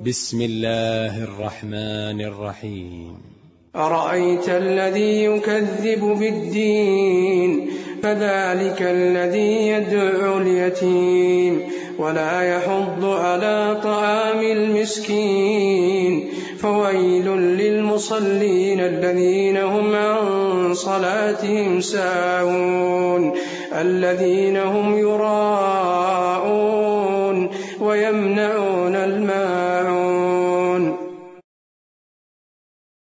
بسم الله الرحمن الرحيم. أرأيت الذي يكذب بالدين فذلك الذي يدعو اليتيم ولا يحض على طعام المسكين فويل للمصلين الذين هم عن صلاتهم ساهون الذين هم يراءون ويمنعون الماء